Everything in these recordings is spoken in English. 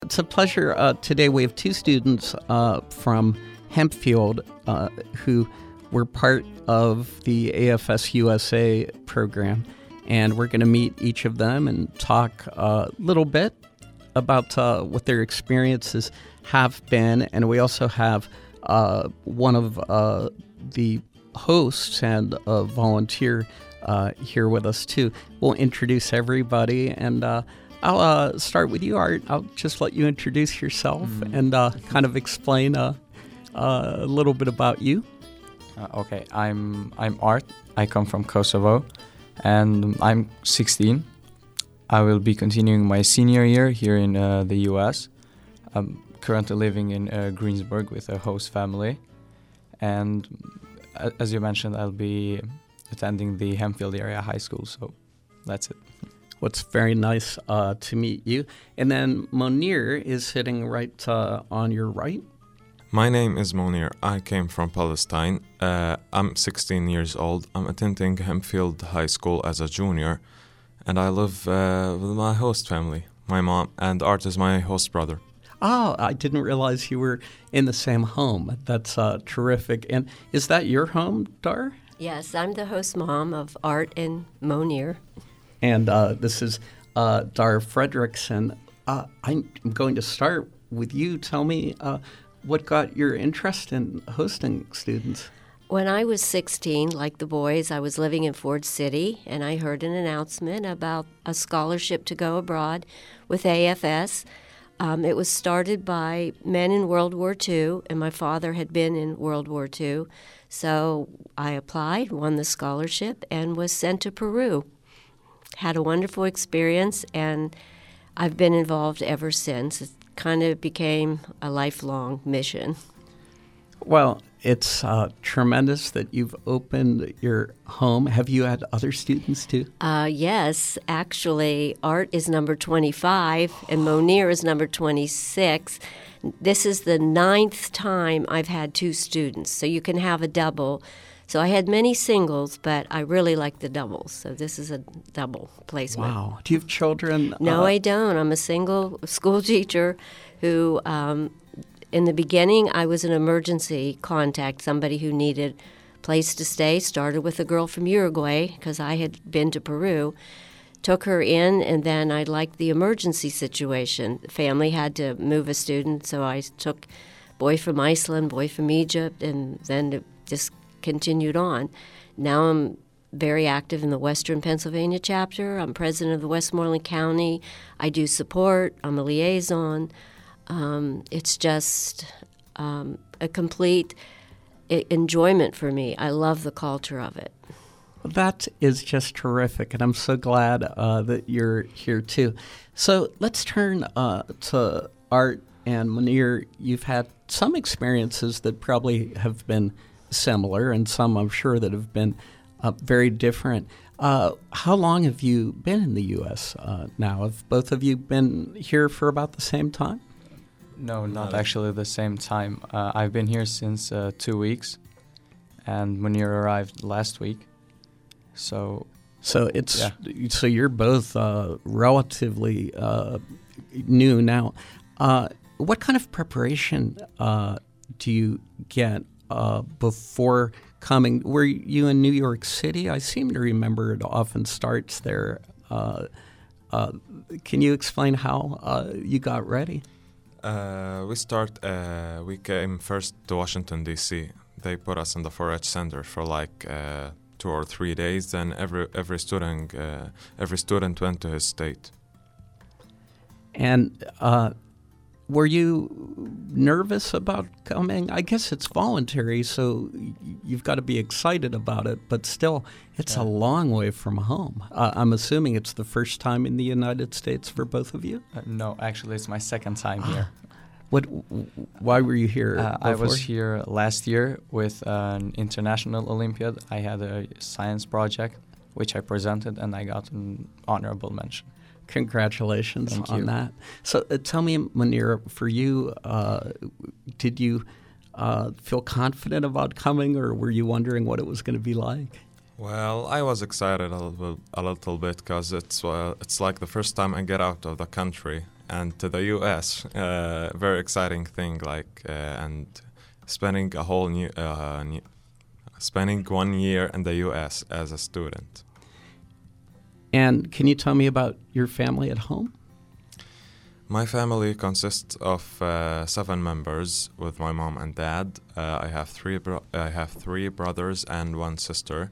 It's a pleasure. Today we have two students from Hempfield who were part of the AFS USA program, and we're going to meet each of them and talk a little bit about what their experiences have been. And we also have one of the hosts and a volunteer here with us too. We'll introduce everybody, and I'll start with you, Art. I'll just let you introduce yourself and kind of explain a little bit about you. Okay, I'm Art. I come from Kosovo, and I'm 16. I will be continuing my senior year here in the U.S. I'm currently living in Greensburg with a host family, and as you mentioned, I'll be attending the Hempfield area high school, so that's it. Well, it's very nice to meet you. And then Monir is sitting right on your right. My name is Monir. I came from Palestine. I'm 16 years old. I'm attending Hempfield High School as a junior, and I live with my host family, my mom, and Art is my host brother. Oh, I didn't realize you were in the same home. That's terrific. And is that your home, Dar? Yes, I'm the host mom of Art and Monir. And this is Dar Fredrickson. I'm going to start with you. Tell me what got your interest in hosting students? When I was 16, like the boys, I was living in Ford City, and I heard an announcement about a scholarship to go abroad with AFS. It was started by men in World War II, and my father had been in World War II. So I applied, won the scholarship, and was sent to Peru. Had a wonderful experience, and I've been involved ever since. It kind of became a lifelong mission. Well, it's tremendous that you've opened your home. Have you had other students too? Yes. Actually, Art is number 25 and Monir is number 26. This is the 9th time I've had two students, so you can have a double. So I had many singles, but I really like the doubles. So this is a double placement. Wow. Do you have children? No, I don't. I'm a single school teacher who, in the beginning, I was an emergency contact, somebody who needed a place to stay. Started with a girl from Uruguay because I had been to Peru. Took her in, and then I liked the emergency situation. The family had to move a student, so I took boy from Iceland, boy from Egypt, and then it just continued on. Now I'm very active in the Western Pennsylvania chapter. I'm president of the Westmoreland County. I do support. I'm a liaison. It's just a complete enjoyment for me. I love the culture of it. That is just terrific, and I'm so glad that you're here too. So let's turn to Art and Monir. You've had some experiences that probably have been similar, and some I'm sure that have been very different. How long have you been in the U.S. Now? Have both of you been here for about the same time? No, not actually the same time. I've been here since 2 weeks, and Monir arrived last week. So it's so you're both relatively new now. What kind of preparation do you get before coming? Were you in New York City? I seem to remember it often starts there. Can you explain how you got ready? We came first to Washington, D.C. They put us in the 4-H Center for like 2 or 3 days. Then every student went to his state. And were you nervous about coming? I guess it's voluntary, so you've got to be excited about it, but still, it's a long way from home. I'm assuming it's the first time in the United States for both of you? No, actually, it's my second time here. Why were you here? I was here last year with an international Olympiad. I had a science project, which I presented, and I got an honorable mention. Congratulations Thank on you. that. So tell me, Monir, for you, did you feel confident about coming, or were you wondering what it was going to be like? Well, I was excited a little bit because it's like the first time I get out of the country, and to the U.S. Very exciting thing, and spending a whole spending 1 year in the U.S. as a student. And can you tell me about your family at home? My family consists of 7 members with my mom and dad. I have three brothers and 1 sister.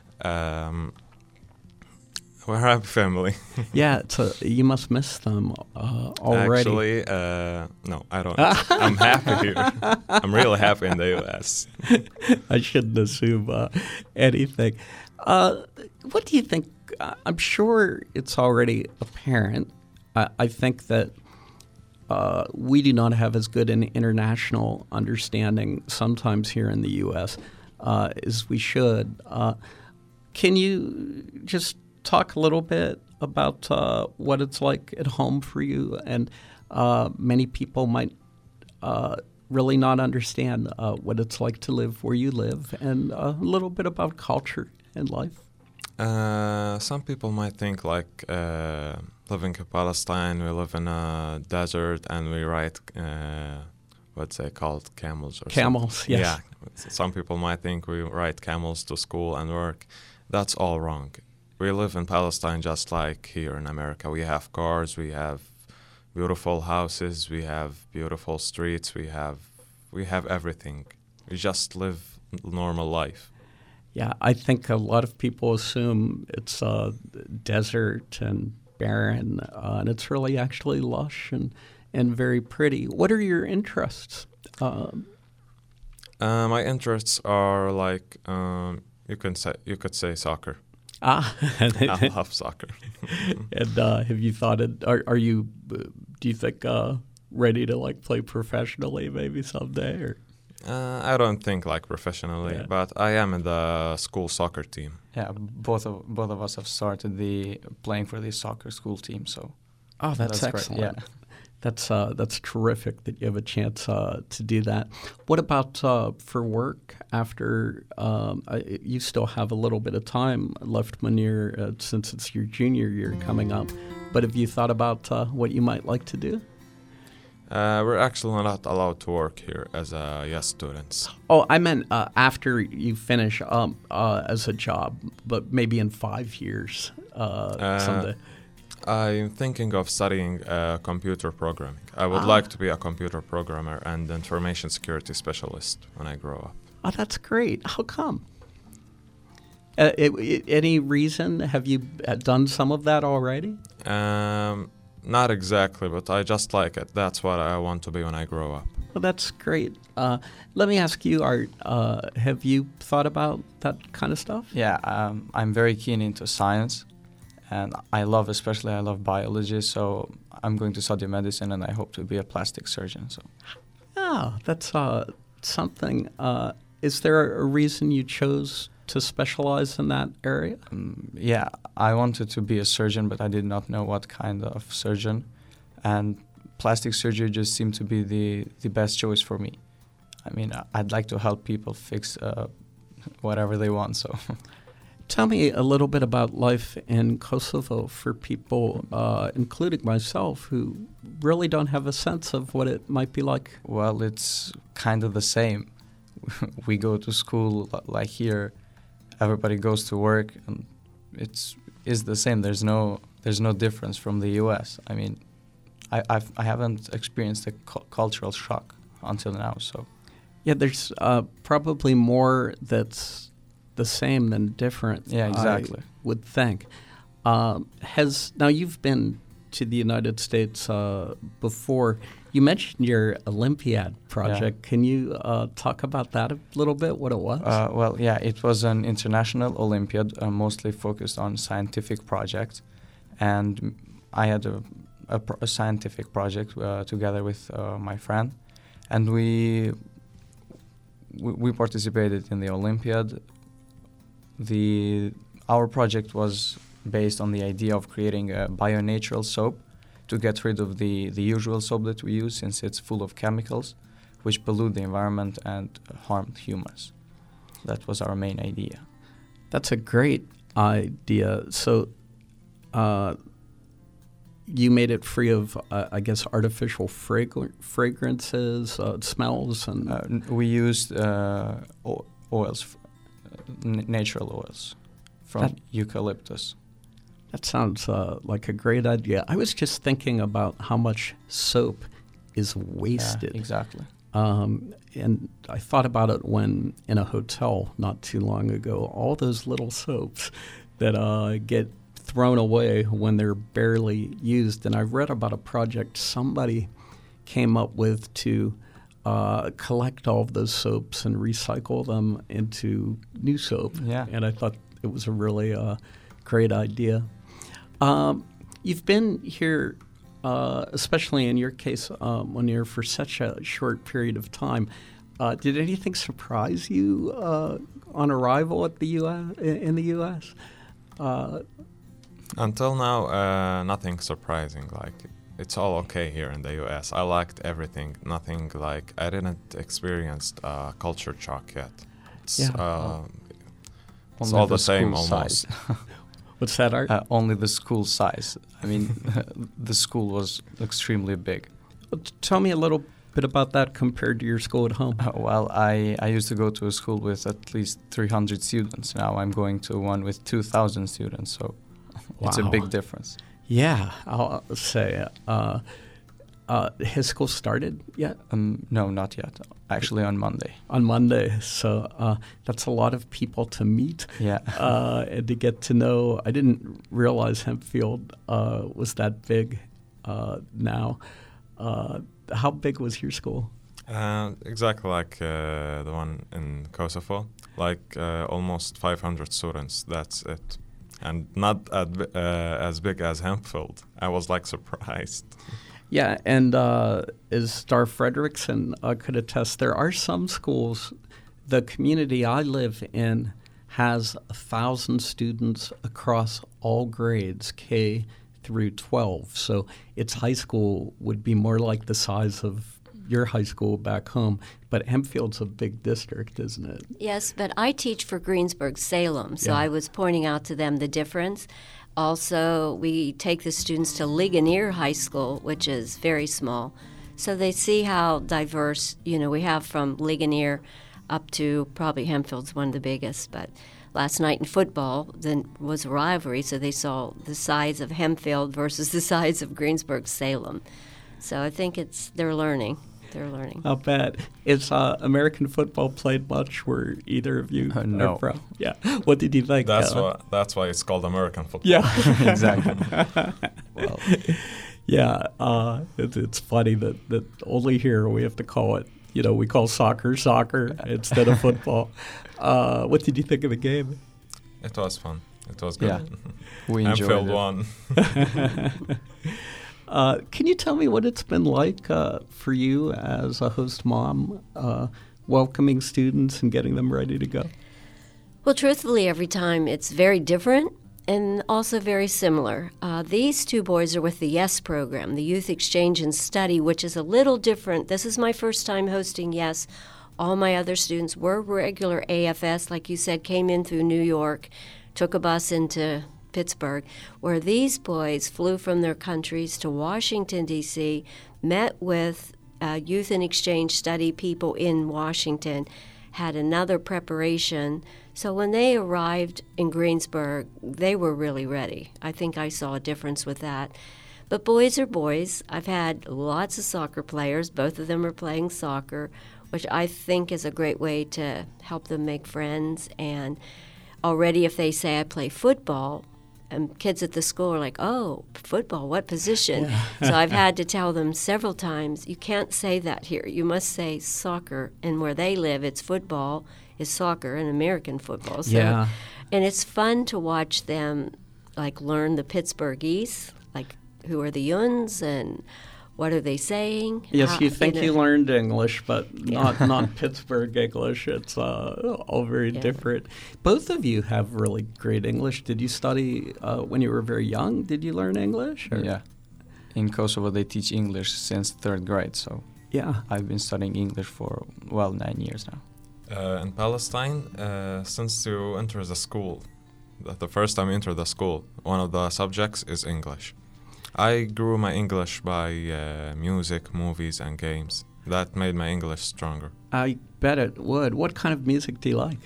We're a happy family. Yeah, you must miss them already. Actually, no, I don't. I'm happy here. I'm really happy in the U.S. I shouldn't assume anything. What do you think? I'm sure it's already apparent. I think that we do not have as good an international understanding sometimes here in the U.S. As we should. Can you just talk a little bit about what it's like at home for you? And many people might really not understand what it's like to live where you live, and a little bit about culture and life. Some people might think living in Palestine, we live in a desert and we ride, what's it called, camels or Camels, something. yes. Yeah, some people might think we ride camels to school and work. That's all wrong. We live in Palestine just like here in America. We have cars, we have beautiful houses, we have beautiful streets, we have everything. We just live normal life. Yeah, I think a lot of people assume it's desert and barren, and it's really actually lush and very pretty. What are your interests? My interests are you could say soccer. I love soccer. And have you thought it? Are you? Do you think ready to play professionally maybe someday? Or? I don't think professionally, Yeah. but I am in the school soccer team. Yeah, both of us have started playing for the soccer school team. So That's great, excellent. yeah. That's terrific that you have a chance to do that. What about for work? After you still have a little bit of time left, Munir, since it's your junior year coming up. But have you thought about what you might like to do? We're actually not allowed to work here as YES students. Oh, I meant after you finish as a job, but maybe in 5 years someday. I'm thinking of studying computer programming. I would like to be a computer programmer and information security specialist when I grow up. Oh, that's great. How come? Any reason? Have you done some of that already? Not exactly, but I just like it. That's what I want to be when I grow up. Well, that's great. Let me ask you, Art, have you thought about that kind of stuff? yeah, I'm very keen into science, and I love biology. So I'm going to study medicine, and I hope to be a plastic surgeon. So That's something. Is there a reason you chose to specialize in that area? yeah, I wanted to be a surgeon, but I did not know what kind of surgeon, and plastic surgery just seemed to be the best choice for me. I mean, I'd like to help people fix whatever they want. So, Tell me a little bit about life in Kosovo for people, including myself, who really don't have a sense of what it might be like. well, it's kind of the same. We go to school like here. Everybody goes to work, and is the same. There's no difference from the U.S. I mean, I haven't experienced a cultural shock until now. So Yeah, there's probably more that's the same than different. Yeah, exactly. I would think. Now you've been to the United States before. You mentioned your Olympiad project. Yeah. Can you talk about that a little bit? What it was? well, yeah, it was an international Olympiad, mostly focused on scientific projects, and I had a scientific project together with my friend, and we participated in the Olympiad. Our project was based on the idea of creating a bio-natural soap to get rid of the usual soap that we use, since it's full of chemicals which pollute the environment and harm humans. That was our main idea. That's a great idea. So you made it free of, I guess, artificial fragrances, smells, and We used oils, natural oils from eucalyptus. that sounds like a great idea. I was just thinking about how much soap is wasted. Yeah, exactly. And I thought about it when in a hotel not too long ago, all those little soaps that get thrown away when they're barely used. And I read about a project somebody came up with to collect all of those soaps and recycle them into new soap. Yeah. And I thought it was a really great idea. You've been here, especially in your case, Munir, for such a short period of time. Did anything surprise you on arrival at the in the U.S.? Until now, nothing surprising. Like, it's all okay here in the U.S. I liked everything. Nothing like, I didn't experience culture shock yet. It's, Yeah. it's Only all the same school almost. size. What's that, Art? Only the school size. I mean, the school was extremely big. Tell me a little bit about that compared to your school at home. Well, I used to go to a school with at least 300 students. Now I'm going to one with 2,000 students, so it's a Wow. big difference. Yeah, I'll say. Has school started yet? No, not yet. Actually, on Monday. On Monday. So that's a lot of people to meet Yeah. and to get to know. I didn't realize Hempfield was that big now. How big was your school? Exactly like the one in Kosovo, like almost 500 students. That's it, and not as big as Hempfield. I was like surprised. Yeah, and as Star Frederickson could attest, there are some schools. The community I live in has 1,000 students across all grades, K through 12. So its high school would be more like the size of your high school back home. But Hempfield's a big district, isn't it? Yes, but I teach for Greensburg Salem, so Yeah. I was pointing out to them the difference. Also, we take the students to Ligonier High School, which is very small, so they see how diverse, we have from Ligonier up to probably Hempfield's one of the biggest. But last night in football, then was a rivalry, so they saw the size of Hempfield versus the size of Greensburg Salem. So I think they're learning. They're learning. Not bad. Is American football played much where either of you No. are from? Yeah. What did you think? That's why it's called American football. Yeah. Exactly. Well, Yeah, it's funny that only here we have to call it, we call soccer instead of football. What did you think of the game? It was fun. It was good. Yeah. we enjoyed Hempfield it. won. Can you tell me what it's been like for you as a host mom, welcoming students and getting them ready to go? Well, truthfully, every time it's very different and also very similar. These two boys are with the YES program, the Youth Exchange and Study, which is a little different. This is my first time hosting YES. All my other students were regular AFS, like you said, came in through New York, took a bus into Pittsburgh, where these boys flew from their countries to Washington, D.C., met with Youth and Exchange Study people in Washington, had another preparation. So when they arrived in Greensburg, they were really ready. I think I saw a difference with that. But boys are boys. I've had lots of soccer players. Both of them are playing soccer, which I think is a great way to help them make friends. And already if they say I play football, and kids at the school are like, oh, football, what position? Yeah. So I've had to tell them several times, you can't say that here. You must say soccer. And where they live, it's football, is soccer, and American football. So, yeah. And it's fun to watch them, learn the Pittsburghese, who are the Yuns and what are they saying? Yes, you think you learned English, but not Pittsburgh English. It's all very different. Both of you have really great English. Did you study when you were very young? Did you learn English? Or? Yeah. In Kosovo, they teach English since 3rd grade, so yeah, I've been studying English for, 9 years now. In Palestine, since you enter the school, the first time you enter the school, one of the subjects is English. I grew my English by music, movies, and games. That made my English stronger. I bet it would. What kind of music do you like?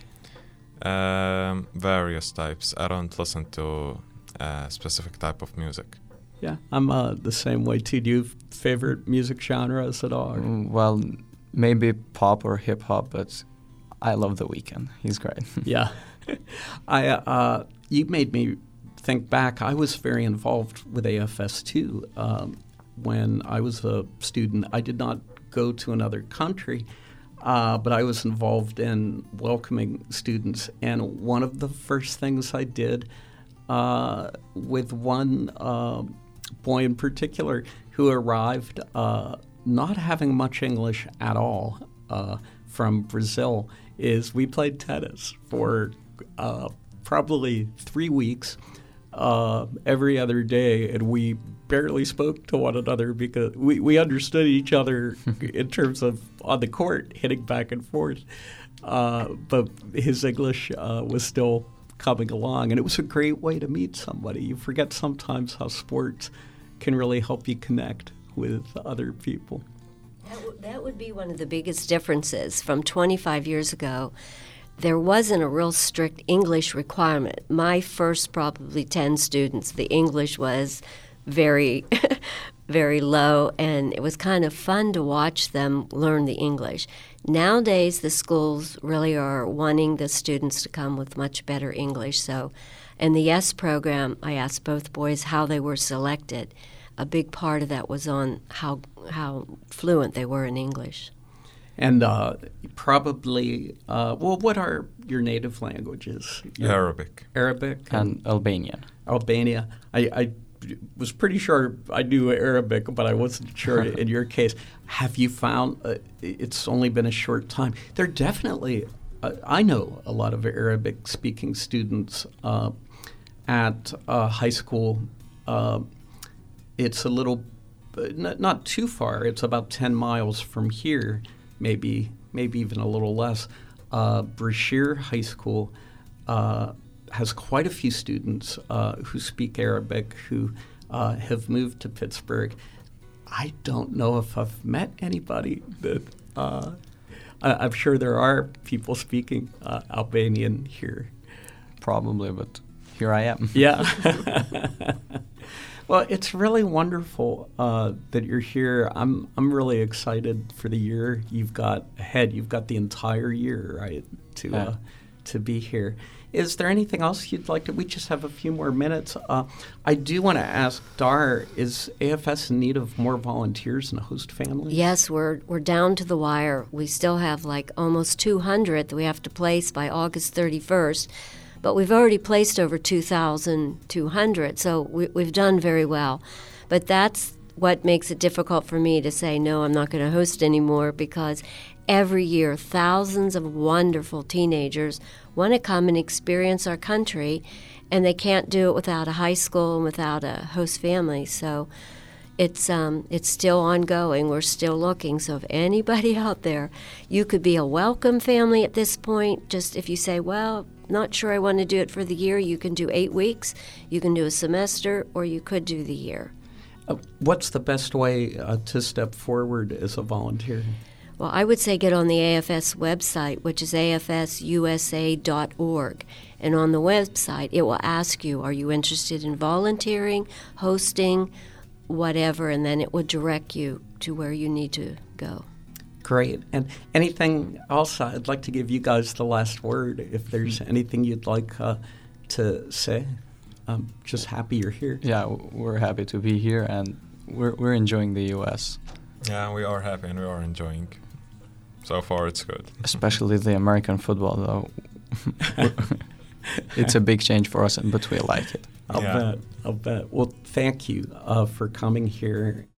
Various types. I don't listen to a specific type of music. Yeah, I'm the same way too. Do you have favorite music genres at all? Well, maybe pop or hip hop, but I love The Weeknd. He's great. Yeah. You made me think back. I was very involved with AFS too. When I was a student, I did not go to another country, but I was involved in welcoming students. And one of the first things I did with one boy in particular who arrived not having much English at all from Brazil is we played tennis for probably 3 weeks every other day, and we barely spoke to one another because we understood each other in terms of on the court hitting back and forth, but his English was still coming along, and it was a great way to meet somebody. You forget sometimes how sports can really help you connect with other people. That would be one of the biggest differences from 25 years ago. There wasn't a real strict English requirement. My first probably 10 students, the English was very, very low, and it was kind of fun to watch them learn the English. Nowadays, the schools really are wanting the students to come with much better English. So in the YES program, I asked both boys how they were selected. A big part of that was on how fluent they were in English. And probably, what are your native languages? Arabic. Arabic? And Albanian. Albania. I was pretty sure I knew Arabic, but I wasn't sure in your case. Have you found, it's only been a short time, there definitely, I know a lot of Arabic-speaking students at high school. It's a little, not too far, it's about 10 miles from here, maybe even a little less. Brashear High School has quite a few students who speak Arabic who have moved to Pittsburgh. I don't know if I've met anybody that I'm sure there are people speaking Albanian here. Probably, but here I am. Yeah. Well, it's really wonderful that you're here. I'm really excited for the year you've got ahead. You've got the entire year, right, to be here. Is there anything else you'd like to? We just have a few more minutes. I do want to ask Dar: is AFS in need of more volunteers and host families? Yes, we're down to the wire. We still have like almost 200 that we have to place by August 31st. But we've already placed over 2,200, so we've done very well. But that's what makes it difficult for me to say, no, I'm not going to host anymore, because every year thousands of wonderful teenagers want to come and experience our country, and they can't do it without a high school and without a host family. So it's still ongoing. We're still looking. So if anybody out there, you could be a welcome family at this point. Just if you say, well, not sure I want to do it for the year, you can do 8 weeks, you can do a semester, or you could do the year. What's the best way to step forward as a volunteer? Well, I would say get on the AFS website, which is afsusa.org. And on the website, it will ask you, are you interested in volunteering, hosting, whatever, and then it would direct you to where you need to go. Great. And anything else? I'd like to give you guys the last word. If there's anything you'd like to say, I'm just happy you're here. Yeah, we're happy to be here, and we're enjoying the U.S. Yeah, we are happy and we are enjoying. So far, it's good. Especially the American football, though. It's a big change for us, but we like it. I'll bet. Well, thank you for coming here.